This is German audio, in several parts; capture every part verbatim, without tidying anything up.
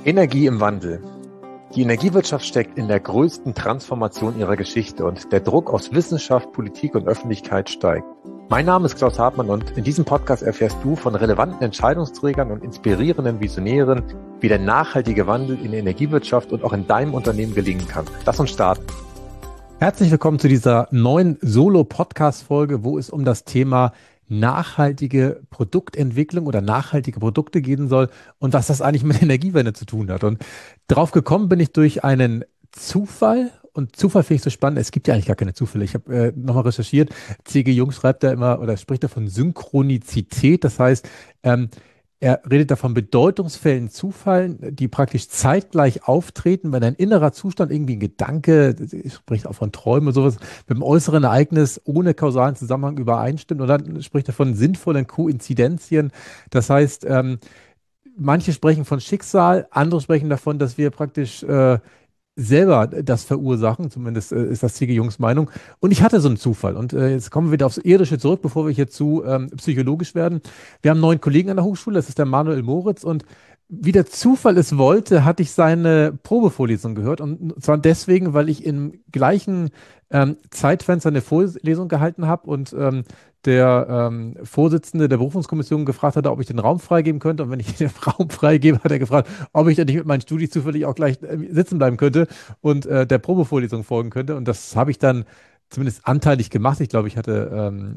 Energie im Wandel. Die Energiewirtschaft steckt in der größten Transformation ihrer Geschichte und der Druck aus Wissenschaft, Politik und Öffentlichkeit steigt. Mein Name ist Klaus Hartmann und in diesem Podcast erfährst du von relevanten Entscheidungsträgern und inspirierenden Visionären, wie der nachhaltige Wandel in der Energiewirtschaft und auch in deinem Unternehmen gelingen kann. Lass uns starten. Herzlich willkommen zu dieser neuen Solo-Podcast-Folge, wo es um das Thema nachhaltige Produktentwicklung oder nachhaltige Produkte gehen soll und was das eigentlich mit Energiewende zu tun hat. Und drauf gekommen bin ich durch einen Zufall. Und Zufall finde ich so spannend. Es gibt ja eigentlich gar keine Zufälle. Ich habe äh, nochmal recherchiert. C G Jung schreibt da immer oder spricht da von Synchronizität. Das heißt, ähm, er redet da von bedeutungsvollen Zufällen, die praktisch zeitgleich auftreten, wenn ein innerer Zustand, irgendwie ein Gedanke, er spricht auch von Träumen und sowas, mit dem äußeren Ereignis ohne kausalen Zusammenhang übereinstimmt. Und dann spricht er von sinnvollen Koinzidenzien. Das heißt, ähm, manche sprechen von Schicksal, andere sprechen davon, dass wir praktisch äh, selber das verursachen, zumindest äh, ist das C G Jungs Meinung. Und ich hatte so einen Zufall. Und äh, jetzt kommen wir wieder aufs Irdische zurück, bevor wir hier zu ähm, psychologisch werden. Wir haben einen neuen Kollegen an der Hochschule, das ist der Manuel Moritz. Und wie der Zufall es wollte, hatte ich seine Probevorlesung gehört. Und zwar deswegen, weil ich im gleichen ähm, Zeitfenster eine Vorlesung gehalten habe und ähm, der ähm, Vorsitzende der Berufungskommission gefragt hatte, ob ich den Raum freigeben könnte. Und wenn ich den Raum freigebe, hat er gefragt, ob ich dann nicht mit meinen Studis zufällig auch gleich äh, sitzen bleiben könnte und äh, der Probevorlesung folgen könnte. Und das habe ich dann zumindest anteilig gemacht. Ich glaube, ich hatte, ähm,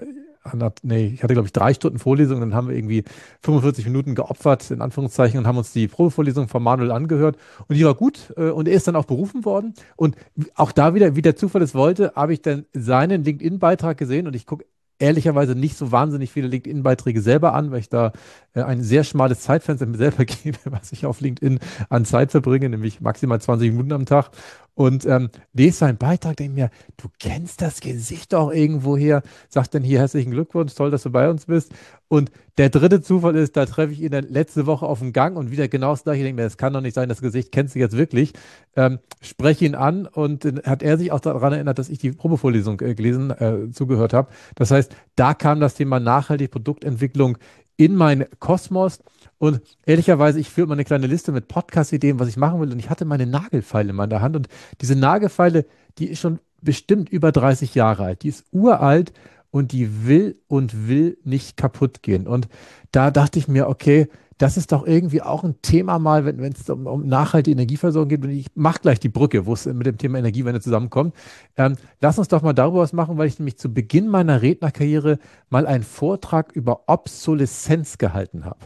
äh, nee, ich hatte, glaube ich, drei Stunden Vorlesung. Dann haben wir irgendwie fünfundvierzig Minuten geopfert, in Anführungszeichen, und haben uns die Probevorlesung von Manuel angehört. Und die war gut. Äh, und er ist dann auch berufen worden. Und auch da wieder, wie der Zufall es wollte, habe ich dann seinen LinkedIn-Beitrag gesehen und ich gucke ehrlicherweise nicht so wahnsinnig viele LinkedIn-Beiträge selber an, weil ich da äh, ein sehr schmales Zeitfenster mir selber gebe, was ich auf LinkedIn an Zeit verbringe, nämlich maximal zwanzig Minuten am Tag. Und ähm, lese seinen Beitrag, denke mir, du kennst das Gesicht doch irgendwoher. Sagt dann hier herzlichen Glückwunsch, toll, dass du bei uns bist. Und der dritte Zufall ist, da treffe ich ihn dann letzte Woche auf dem Gang und wieder genau das gleiche. Ich denke mir, das kann doch nicht sein, das Gesicht kennst du jetzt wirklich. Ähm, spreche ihn an und dann hat er sich auch daran erinnert, dass ich die Probevorlesung äh, gelesen, äh, zugehört habe. Das heißt, da kam das Thema nachhaltige Produktentwicklung in meinen Kosmos. Und ehrlicherweise, ich führe mal eine kleine Liste mit Podcast-Ideen, was ich machen will. Und ich hatte meine Nagelfeile in meiner Hand. Und diese Nagelfeile, die ist schon bestimmt über dreißig Jahre alt. Die ist uralt und die will und will nicht kaputt gehen. Und da dachte ich mir, okay, das ist doch irgendwie auch ein Thema mal, wenn es um, um nachhaltige Energieversorgung geht. Und ich mache gleich die Brücke, wo es mit dem Thema Energiewende zusammenkommt. Ähm, lass uns doch mal darüber was machen, weil ich nämlich zu Beginn meiner Rednerkarriere mal einen Vortrag über Obsoleszenz gehalten habe.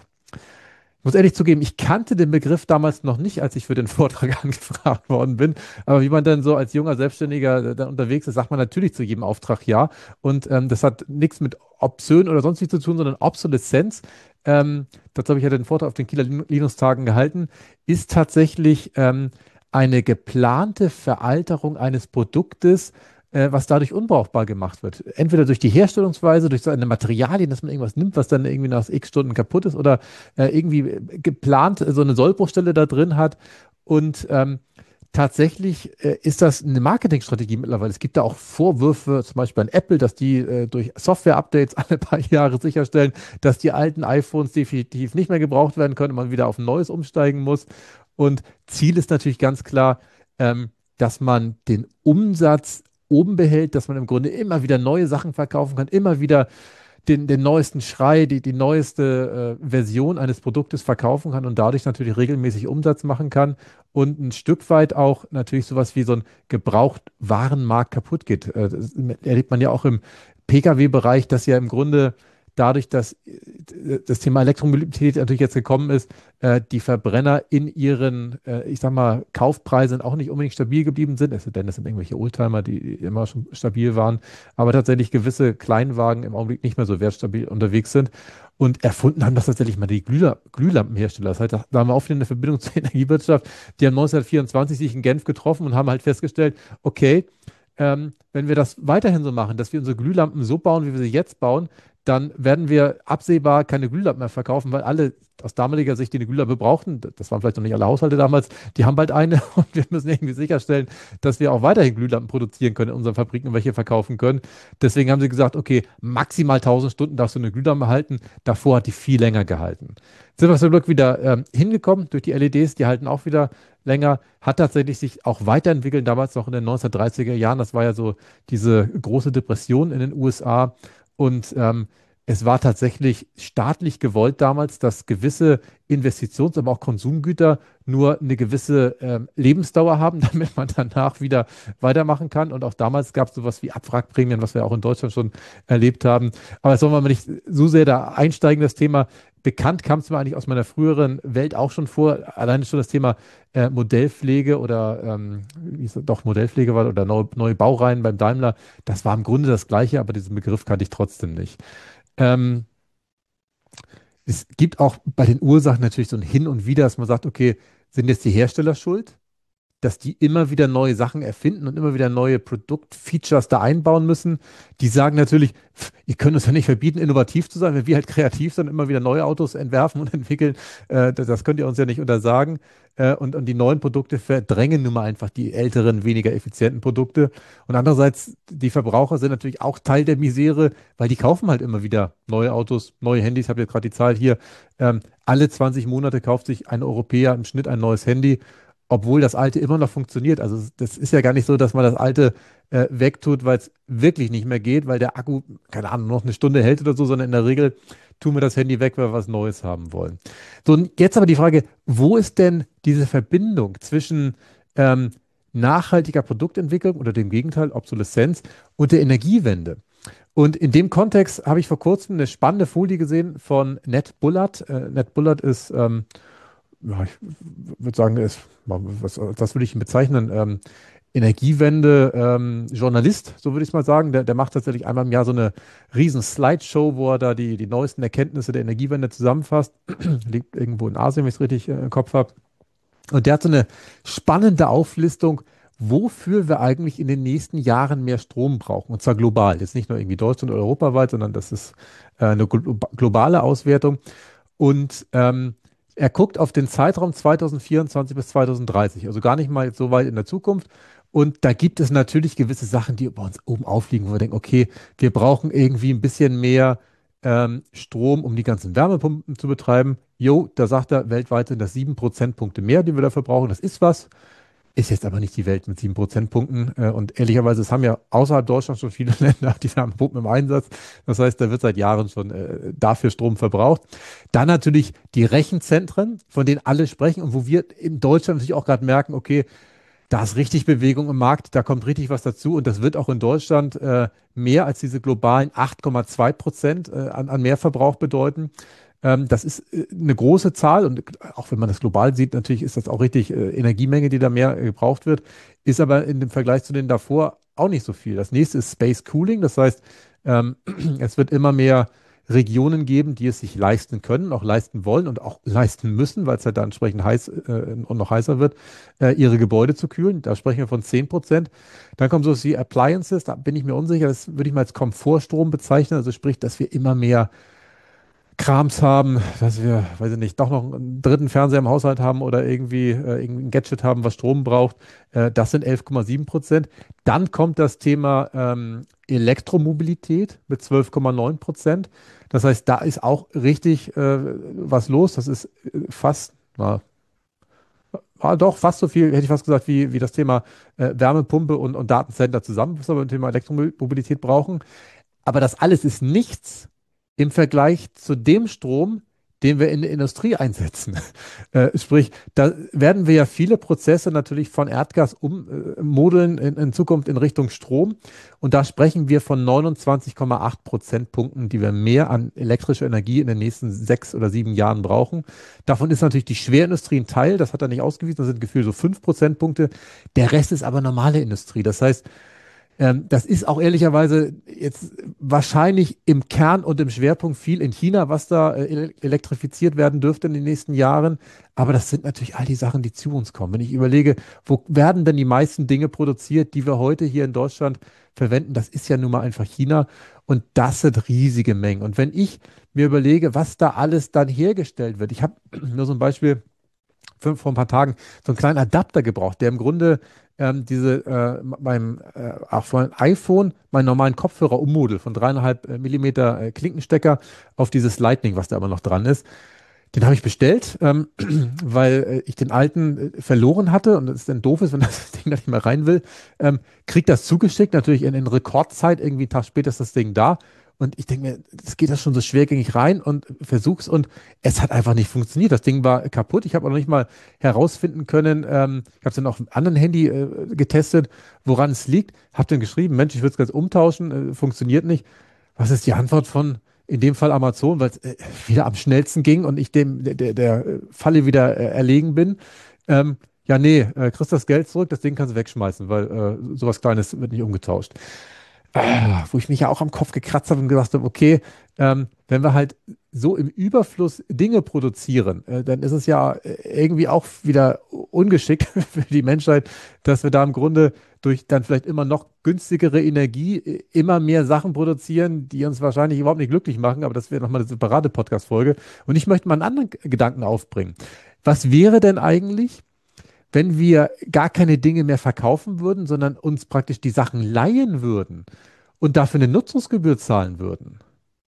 Ich muss ehrlich zugeben, ich kannte den Begriff damals noch nicht, als ich für den Vortrag angefragt worden bin. Aber wie man dann so als junger Selbstständiger da unterwegs ist, sagt man natürlich zu jedem Auftrag ja. Und ähm, das hat nichts mit obszön oder sonst nichts zu tun, sondern Obsoleszenz. Ähm, dazu habe ich ja den Vortrag auf den Kieler Linux-Tagen gehalten, ist tatsächlich ähm, eine geplante Veralterung eines Produktes, äh, was dadurch unbrauchbar gemacht wird. Entweder durch die Herstellungsweise, durch so eine Materialien, dass man irgendwas nimmt, was dann irgendwie nach x Stunden kaputt ist oder äh, irgendwie geplant so eine Sollbruchstelle da drin hat. Und ähm, tatsächlich äh, ist das eine Marketingstrategie mittlerweile. Es gibt da auch Vorwürfe, zum Beispiel an Apple, dass die äh, durch Software-Updates alle paar Jahre sicherstellen, dass die alten iPhones definitiv nicht mehr gebraucht werden können und man wieder auf ein neues umsteigen muss. Und Ziel ist natürlich ganz klar, ähm, dass man den Umsatz oben behält, dass man im Grunde immer wieder neue Sachen verkaufen kann, immer wieder den, den neuesten Schrei, die, die neueste äh, Version eines Produktes verkaufen kann und dadurch natürlich regelmäßig Umsatz machen kann und ein Stück weit auch natürlich sowas wie so ein Gebrauchtwarenmarkt kaputt geht. Äh, das erlebt man ja auch im P K W-Bereich, dass ja im Grunde dadurch, dass äh, das Thema Elektromobilität natürlich jetzt gekommen ist, äh, die Verbrenner in ihren, äh, ich sag mal, Kaufpreisen auch nicht unbedingt stabil geblieben sind, es denn das sind irgendwelche Oldtimer, die immer schon stabil waren, aber tatsächlich gewisse Kleinwagen im Augenblick nicht mehr so wertstabil unterwegs sind. Und erfunden haben das tatsächlich mal die Glühla Glühlampenhersteller. Das heißt, da haben wir auch wieder eine Verbindung zur Energiewirtschaft. Die haben neunzehnhundertvierundzwanzig sich in Genf getroffen und haben halt festgestellt, okay, ähm, wenn wir das weiterhin so machen, dass wir unsere Glühlampen so bauen, wie wir sie jetzt bauen, dann werden wir absehbar keine Glühlampen mehr verkaufen, weil alle aus damaliger Sicht, die eine Glühlampe brauchten, das waren vielleicht noch nicht alle Haushalte damals, die haben bald eine und wir müssen irgendwie sicherstellen, dass wir auch weiterhin Glühlampen produzieren können in unseren Fabriken und welche verkaufen können. Deswegen haben sie gesagt, okay, maximal tausend Stunden darfst du eine Glühlampe halten. Davor hat die viel länger gehalten. Jetzt sind wir zum Glück wieder ähm, hingekommen durch die L E Ds, die halten auch wieder länger, hat tatsächlich sich auch weiterentwickelt, damals noch in den neunzehnhundertdreißiger Jahren. Das war ja so diese große Depression in den U S A und ähm, es war tatsächlich staatlich gewollt damals, dass gewisse Investitions-, aber auch Konsumgüter nur eine gewisse ähm, Lebensdauer haben, damit man danach wieder weitermachen kann. Und auch damals gab es sowas wie Abwrackprämien, was wir auch in Deutschland schon erlebt haben. Aber jetzt sollen wir mal nicht so sehr da einsteigen, das Thema. Bekannt kam es mir eigentlich aus meiner früheren Welt auch schon vor. Alleine schon das Thema äh, Modellpflege oder ähm, wie ist das? Doch Modellpflege war oder neue, neue Baureihen beim Daimler. Das war im Grunde das Gleiche, aber diesen Begriff kannte ich trotzdem nicht. Ähm, Es gibt auch bei den Ursachen natürlich so ein Hin und Wieder, dass man sagt, okay, sind jetzt die Hersteller schuld, dass die immer wieder neue Sachen erfinden und immer wieder neue Produktfeatures da einbauen müssen. Die sagen natürlich, pff, ihr könnt uns ja nicht verbieten, innovativ zu sein, wenn wir halt kreativ sind, immer wieder neue Autos entwerfen und entwickeln. Äh, das, das könnt ihr uns ja nicht untersagen. Äh, und, und die neuen Produkte verdrängen nun mal einfach die älteren, weniger effizienten Produkte. Und andererseits, die Verbraucher sind natürlich auch Teil der Misere, weil die kaufen halt immer wieder neue Autos, neue Handys. Ich habe jetzt gerade die Zahl hier. Ähm, alle zwanzig Monate kauft sich ein Europäer im Schnitt ein neues Handy, obwohl das alte immer noch funktioniert. Also das ist ja gar nicht so, dass man das alte äh, wegtut, weil es wirklich nicht mehr geht, weil der Akku, keine Ahnung, noch eine Stunde hält oder so, sondern in der Regel tun wir das Handy weg, weil wir was Neues haben wollen. So, und jetzt aber die Frage, wo ist denn diese Verbindung zwischen ähm, nachhaltiger Produktentwicklung oder dem Gegenteil, Obsoleszenz und der Energiewende? Und in dem Kontext habe ich vor kurzem eine spannende Folie gesehen von Ned Bullard. Äh, Ned Bullard ist ähm, ja, ich würde sagen, ist, was, das würde ich ihn bezeichnen, ähm, Energiewende, ähm, Journalist, so würde ich es mal sagen. Der, der macht tatsächlich einmal im Jahr so eine riesen Slideshow, wo er da die, die neuesten Erkenntnisse der Energiewende zusammenfasst. Liegt irgendwo in Asien, wenn ich es richtig äh, im Kopf habe. Und der hat so eine spannende Auflistung, wofür wir eigentlich in den nächsten Jahren mehr Strom brauchen. Und zwar global. Jetzt nicht nur irgendwie Deutschland oder europaweit, sondern das ist äh, eine glo globale Auswertung. Und ähm, er guckt auf den Zeitraum zweitausendvierundzwanzig bis zweitausenddreißig, also gar nicht mal so weit in der Zukunft. Und da gibt es natürlich gewisse Sachen, die bei uns oben aufliegen, wo wir denken, okay, wir brauchen irgendwie ein bisschen mehr ähm, Strom, um die ganzen Wärmepumpen zu betreiben. Jo, da sagt er, weltweit sind das sieben Prozentpunkte mehr, die wir dafür brauchen. Das ist was. Ist jetzt aber nicht die Welt mit sieben Prozentpunkten. Äh, und ehrlicherweise, es haben ja außerhalb Deutschlands schon viele Länder die Wärmepumpen im Einsatz. Das heißt, da wird seit Jahren schon äh, dafür Strom verbraucht. Dann natürlich die Rechenzentren, von denen alle sprechen und wo wir in Deutschland natürlich auch gerade merken, okay, da ist richtig Bewegung im Markt, da kommt richtig was dazu und das wird auch in Deutschland äh, mehr als diese globalen acht Komma zwei Prozent äh, an, an Mehrverbrauch bedeuten. Ähm, das ist äh, eine große Zahl und auch wenn man das global sieht, natürlich ist das auch richtig äh, Energiemenge, die da mehr äh, gebraucht wird, ist aber in dem Vergleich zu den davor auch nicht so viel. Das nächste ist Space Cooling, das heißt, ähm, es wird immer mehr Regionen geben, die es sich leisten können, auch leisten wollen und auch leisten müssen, weil es halt da entsprechend heiß äh, und noch heißer wird, äh, ihre Gebäude zu kühlen. Da sprechen wir von zehn Prozent. Dann kommen so die Appliances, da bin ich mir unsicher, das würde ich mal als Komfortstrom bezeichnen, also sprich, dass wir immer mehr Krams haben, dass wir, weiß ich nicht, doch noch einen dritten Fernseher im Haushalt haben oder irgendwie äh, irgendein Gadget haben, was Strom braucht. Äh, das sind elf Komma sieben Prozent. Dann kommt das Thema ähm, Elektromobilität mit zwölf Komma neun Prozent. Das heißt, da ist auch richtig äh, was los. Das ist äh, fast, na, war doch fast so viel, hätte ich fast gesagt, wie, wie das Thema äh, Wärmepumpe und, und Datencenter zusammen, was wir beim Thema Elektromobilität brauchen. Aber das alles ist nichts im Vergleich zu dem Strom, den wir in der Industrie einsetzen. Äh, sprich, da werden wir ja viele Prozesse natürlich von Erdgas ummodeln in, in Zukunft in Richtung Strom. Und da sprechen wir von neunundzwanzig Komma acht Prozentpunkten, die wir mehr an elektrischer Energie in den nächsten sechs oder sieben Jahren brauchen. Davon ist natürlich die Schwerindustrie ein Teil, das hat er nicht ausgewiesen, das sind gefühlt so fünf Prozentpunkte. Der Rest ist aber normale Industrie. Das heißt, Ähm, das ist auch ehrlicherweise jetzt wahrscheinlich im Kern und im Schwerpunkt viel in China, was da äh, ele- elektrifiziert werden dürfte in den nächsten Jahren. Aber das sind natürlich all die Sachen, die zu uns kommen. Wenn ich überlege, wo werden denn die meisten Dinge produziert, die wir heute hier in Deutschland verwenden, das ist ja nun mal einfach China. Und das sind riesige Mengen. Und wenn ich mir überlege, was da alles dann hergestellt wird, ich habe nur so ein Beispiel fünf, vor ein paar Tagen so einen kleinen Adapter gebraucht, der im Grunde ähm, diese äh, beim äh, auch von iPhone meinen normalen Kopfhörer ummodelt von dreieinhalb äh, Millimeter äh, Klinkenstecker auf dieses Lightning, was da immer noch dran ist. Den habe ich bestellt, ähm, weil äh, ich den alten äh, verloren hatte und es dann doof ist, wenn das Ding da nicht mehr rein will. Ähm, krieg das zugeschickt, natürlich in, in Rekordzeit, irgendwie einen Tag später ist das Ding da. Und ich denke mir, das geht das schon so schwergängig rein und versuch's und es hat einfach nicht funktioniert. Das Ding war kaputt. Ich habe auch noch nicht mal herausfinden können, ähm, ich habe es dann auf einem anderen Handy äh, getestet, woran es liegt. Habe dann geschrieben, Mensch, ich würde es ganz umtauschen, äh, funktioniert nicht. Was ist die Antwort von in dem Fall Amazon, weil es äh, wieder am schnellsten ging und ich dem der, der, der äh, Falle wieder äh, erlegen bin. Ähm, ja, nee, äh, kriegst das Geld zurück, das Ding kannst du wegschmeißen, weil äh, sowas Kleines wird nicht umgetauscht. Ah, wo ich mich ja auch am Kopf gekratzt habe und gesagt habe, okay, ähm, wenn wir halt so im Überfluss Dinge produzieren, äh, dann ist es ja äh, irgendwie auch wieder ungeschickt für die Menschheit, dass wir da im Grunde durch dann vielleicht immer noch günstigere Energie äh, immer mehr Sachen produzieren, die uns wahrscheinlich überhaupt nicht glücklich machen, aber das wäre nochmal eine separate Podcast-Folge. Und ich möchte mal einen anderen G- Gedanken aufbringen. Was wäre denn eigentlich, wenn wir gar keine Dinge mehr verkaufen würden, sondern uns praktisch die Sachen leihen würden und dafür eine Nutzungsgebühr zahlen würden?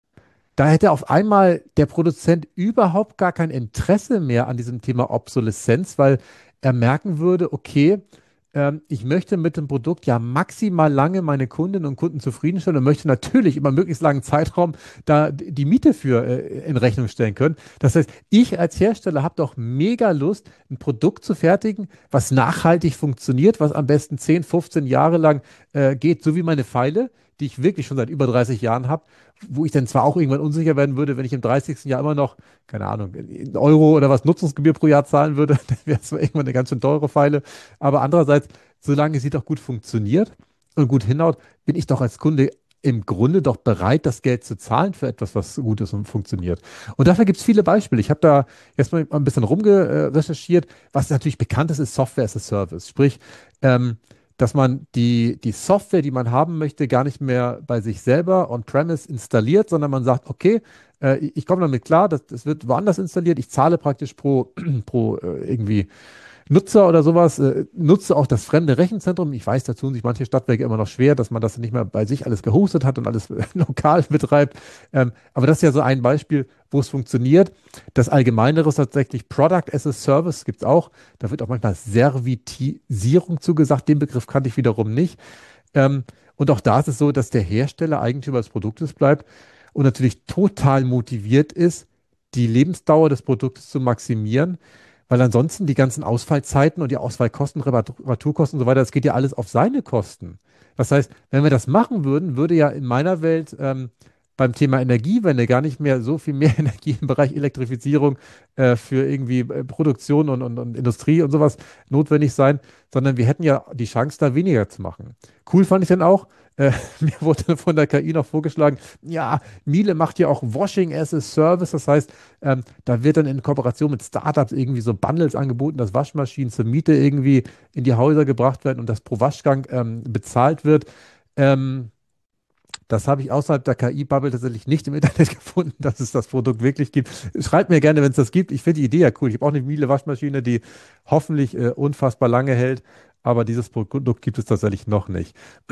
Da hätte auf einmal der Produzent überhaupt gar kein Interesse mehr an diesem Thema Obsoleszenz, weil er merken würde, okay, ähm, ich möchte mit dem Produkt ja maximal lange meine Kundinnen und Kunden zufriedenstellen und möchte natürlich über möglichst langen Zeitraum da die Miete für äh, in Rechnung stellen können. Das heißt, ich als Hersteller habe doch mega Lust, ein Produkt zu fertigen, was nachhaltig funktioniert, was am besten zehn, fünfzehn Jahre lang äh, geht, so wie meine Pfeile, die ich wirklich schon seit über dreißig Jahren habe, wo ich dann zwar auch irgendwann unsicher werden würde, wenn ich im dreißigsten Jahr immer noch, keine Ahnung, einen Euro oder was Nutzungsgebühr pro Jahr zahlen würde, dann wäre es zwar irgendwann eine ganz schön teure Pfeile. Aber andererseits, solange sie doch gut funktioniert und gut hinhaut, bin ich doch als Kunde im Grunde doch bereit, das Geld zu zahlen für etwas, was gut ist und funktioniert. Und dafür gibt es viele Beispiele. Ich habe da jetzt mal ein bisschen rumgerecherchiert. Was natürlich bekannt ist, ist Software as a Service. Sprich, ähm, dass man die, die Software, die man haben möchte, gar nicht mehr bei sich selber on-premise installiert, sondern man sagt, okay, äh, ich komme damit klar, das, das wird woanders installiert, ich zahle praktisch pro, pro äh, irgendwie Nutzer oder sowas, äh, nutze auch das fremde Rechenzentrum. Ich weiß, da tun sich manche Stadtwerke immer noch schwer, dass man das nicht mehr bei sich alles gehostet hat und alles lokal betreibt. Ähm, aber das ist ja so ein Beispiel, wo es funktioniert. Das Allgemeinere ist tatsächlich Product as a Service, gibt es auch. Da wird auch manchmal Servitisierung zugesagt. Den Begriff kannte ich wiederum nicht. Ähm, und auch da ist es so, dass der Hersteller Eigentümer des Produktes bleibt und natürlich total motiviert ist, die Lebensdauer des Produktes zu maximieren, weil ansonsten die ganzen Ausfallzeiten und die Ausfallkosten, Reparaturkosten und so weiter, das geht ja alles auf seine Kosten. Das heißt, wenn wir das machen würden, würde ja in meiner Welt ähm, beim Thema Energiewende gar nicht mehr so viel mehr Energie im Bereich Elektrifizierung äh, für irgendwie äh, Produktion und, und, und Industrie und sowas notwendig sein, sondern wir hätten ja die Chance, da weniger zu machen. Cool fand ich dann auch, äh, mir wurde von der K I noch vorgeschlagen, ja, Miele macht ja auch Washing as a Service, das heißt, ähm, da wird dann in Kooperation mit Startups irgendwie so Bundles angeboten, dass Waschmaschinen zur Miete irgendwie in die Häuser gebracht werden und das pro Waschgang ähm, bezahlt wird. Ähm, Das habe ich außerhalb der K I-Bubble tatsächlich nicht im Internet gefunden, dass es das Produkt wirklich gibt. Schreibt mir gerne, wenn es das gibt. Ich finde die Idee ja cool. Ich habe auch eine Miele Waschmaschine, die hoffentlich äh, unfassbar lange hält, aber dieses Produkt gibt es tatsächlich noch nicht.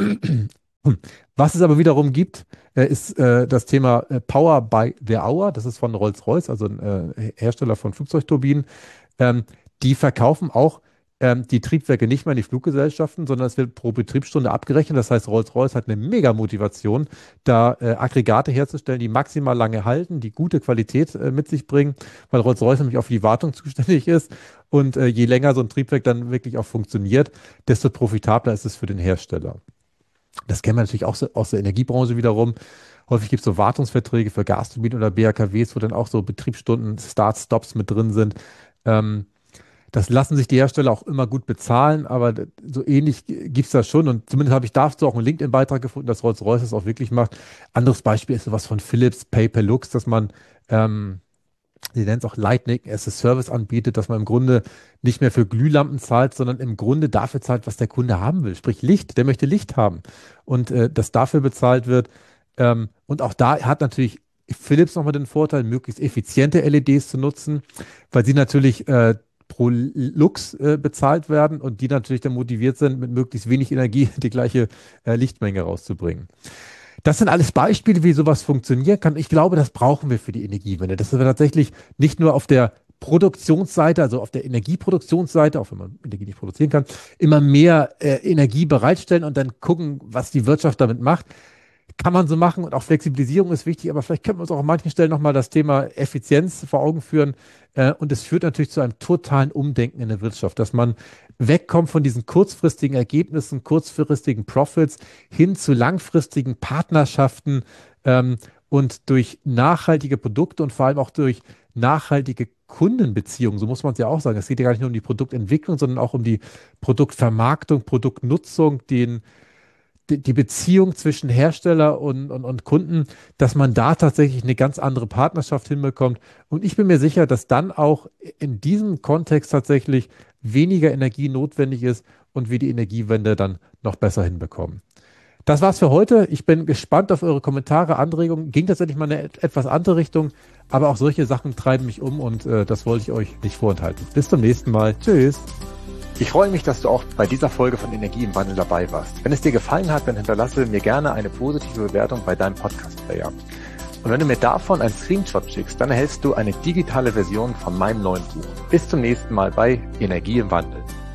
Was es aber wiederum gibt, äh, ist äh, das Thema äh, Power by the Hour. Das ist von Rolls-Royce, also ein äh, Hersteller von Flugzeugturbinen. Ähm, Die verkaufen auch ähm, die Triebwerke nicht mehr an die Fluggesellschaften, sondern es wird pro Betriebsstunde abgerechnet. Das heißt, Rolls-Royce hat eine Mega-Motivation, da äh, Aggregate herzustellen, die maximal lange halten, die gute Qualität äh, mit sich bringen, weil Rolls-Royce nämlich auch für die Wartung zuständig ist. Und äh, je länger so ein Triebwerk dann wirklich auch funktioniert, desto profitabler ist es für den Hersteller. Das kennen wir natürlich auch so, aus der Energiebranche wiederum. Häufig gibt es so Wartungsverträge für Gasturbinen oder B A K Ws, wo dann auch so Betriebsstunden, Start-Stops mit drin sind. Ähm, Das lassen sich die Hersteller auch immer gut bezahlen, aber so ähnlich gibt's das schon. Und zumindest habe ich dazu auch einen LinkedIn-Beitrag gefunden, dass Rolls-Royce das auch wirklich macht. Anderes Beispiel ist sowas von Philips Pay-Per-Lux, dass man, ähm, sie nennen es auch Lightning as a Service anbietet, dass man im Grunde nicht mehr für Glühlampen zahlt, sondern im Grunde dafür zahlt, was der Kunde haben will. Sprich Licht, der möchte Licht haben. Und äh, das dafür bezahlt wird. Ähm, und auch da hat natürlich Philips nochmal den Vorteil, möglichst effiziente L E Ds zu nutzen, weil sie natürlich äh, pro Lux äh, bezahlt werden und die natürlich dann motiviert sind, mit möglichst wenig Energie die gleiche äh, Lichtmenge rauszubringen. Das sind alles Beispiele, wie sowas funktionieren kann. Ich glaube, das brauchen wir für die Energiewende. Dass wir tatsächlich nicht nur auf der Produktionsseite, also auf der Energieproduktionsseite, auch wenn man Energie nicht produzieren kann, immer mehr äh, Energie bereitstellen und dann gucken, was die Wirtschaft damit macht. Kann man so machen und auch Flexibilisierung ist wichtig, aber vielleicht könnte man uns auch an manchen Stellen nochmal das Thema Effizienz vor Augen führen. Äh, und es führt natürlich zu einem totalen Umdenken in der Wirtschaft, dass man wegkommt von diesen kurzfristigen Ergebnissen, kurzfristigen Profits hin zu langfristigen Partnerschaften ähm, und durch nachhaltige Produkte und vor allem auch durch nachhaltige Kundenbeziehungen, so muss man es ja auch sagen. Es geht ja gar nicht nur um die Produktentwicklung, sondern auch um die Produktvermarktung, Produktnutzung, den die Beziehung zwischen Hersteller und, und, und Kunden, dass man da tatsächlich eine ganz andere Partnerschaft hinbekommt. Und ich bin mir sicher, dass dann auch in diesem Kontext tatsächlich weniger Energie notwendig ist und wir die Energiewende dann noch besser hinbekommen. Das war's für heute. Ich bin gespannt auf eure Kommentare, Anregungen. Ging tatsächlich mal in eine etwas andere Richtung, aber auch solche Sachen treiben mich um und äh, das wollte ich euch nicht vorenthalten. Bis zum nächsten Mal. Tschüss. Ich freue mich, dass du auch bei dieser Folge von Energie im Wandel dabei warst. Wenn es dir gefallen hat, dann hinterlasse mir gerne eine positive Bewertung bei deinem Podcast-Player. Und wenn du mir davon einen Screenshot schickst, dann erhältst du eine digitale Version von meinem neuen Buch. Bis zum nächsten Mal bei Energie im Wandel.